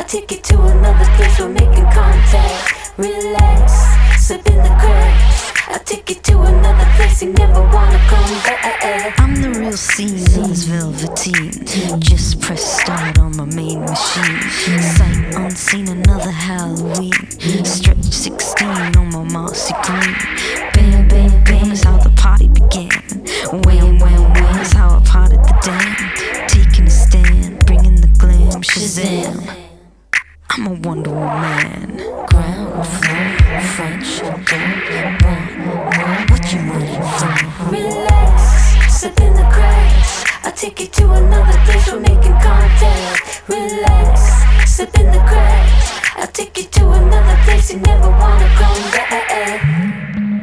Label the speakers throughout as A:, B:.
A: I'll take you to another place, we're making contact. Relax, slip in the cracks. I'll take you to another place, you never wanna come back.
B: I'm the real scene of this velveteen. Just press start on my main machine. Sight unseen, another Halloween. Stretch 16 on my mossy green. Bam, bam, bam is how the party began. Wham, wham, wham is how I potted the dam. Taking a stand, bringing the glam. Shazam, I'm a Wonder Woman.
A: Ground floor, French, don't want what you want it from. Relax, slip in the cracks. I'll take you to another place, we're making contact. Relax, slip in the cracks. I'll take you to another place, you never wanna come back.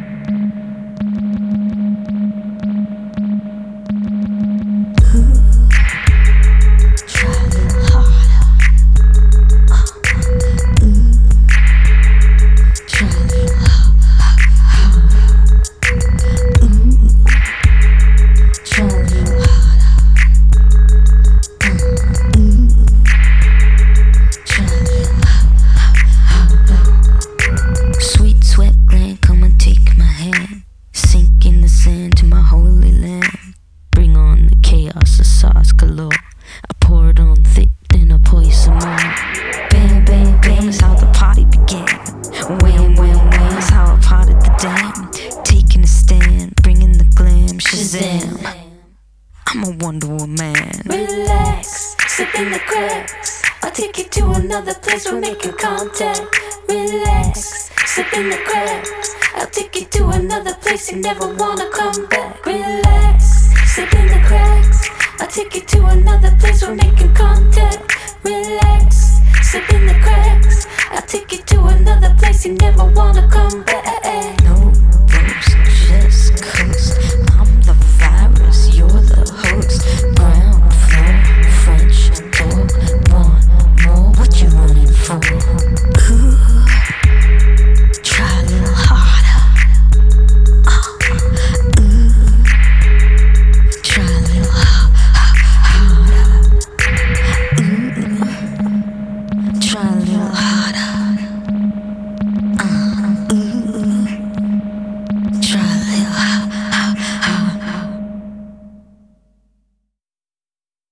B: Sauce galore. I pour it on thick, then I pour you some more. Bam, bam, bam is how the party began. Wham, wham, wham is how I potted the dam. Taking a stand, bringing the glam. Shazam, I'm a Wonder Woman.
A: Relax, slip in the cracks. I'll take you to another place, we're making contact. Relax, slip in the cracks. I'll take you to another place, you never wanna come back. Relax, slip in the cracks. I'll take you to another place, we're making contact. Relax, slip in the cracks. I'll take you to another place, you never wanna come back.